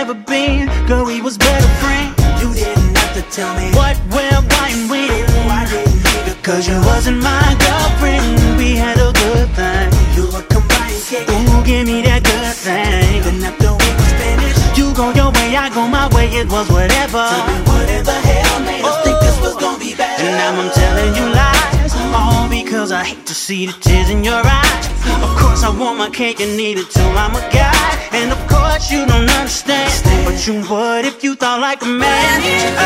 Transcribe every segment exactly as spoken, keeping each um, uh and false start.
ever been. Girl, we was better friends. You didn't have to tell me what, where, why, and when. I didn't need to, cause you wasn't my girlfriend. We had a good thing. You were combined cake. Ooh, give me that good thing. Then after we was finished, you go your way, I go my way. It was whatever. Tell me whatever hell made us oh. think this was gonna be better. And now I'm telling you lies, all because I hate to see the tears in your eyes. Of course I want my cake and eat it too, I'm a guy. And of course you don't understand, but you would if you thought like a man.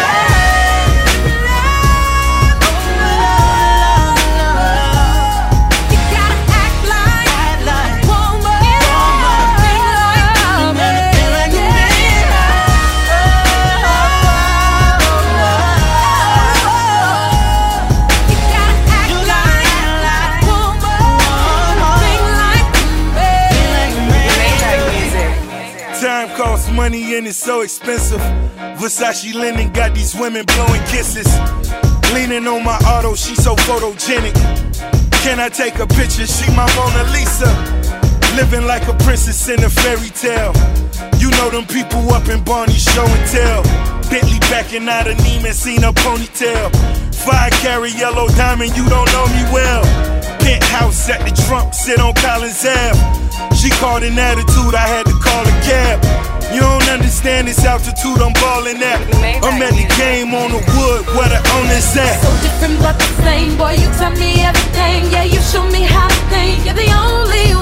Money and it's so expensive. Versace linen got these women blowing kisses. Leaning on my auto, she so photogenic. Can I take a picture? She my Mona Lisa. Living like a princess in a fairy tale. You know them people up in Barney show and tell. Bentley backing out of Neiman, seen a ponytail. Five carat yellow diamond, you don't know me well. Penthouse at the Trump, sit on Collins Ave. She called an attitude, I had to call a cab. You don't understand this altitude I'm ballin' at. I'm at the game on the wood where the owner's at. So different but the same, boy, you tell me everything. Yeah, you show me how to think. You're the only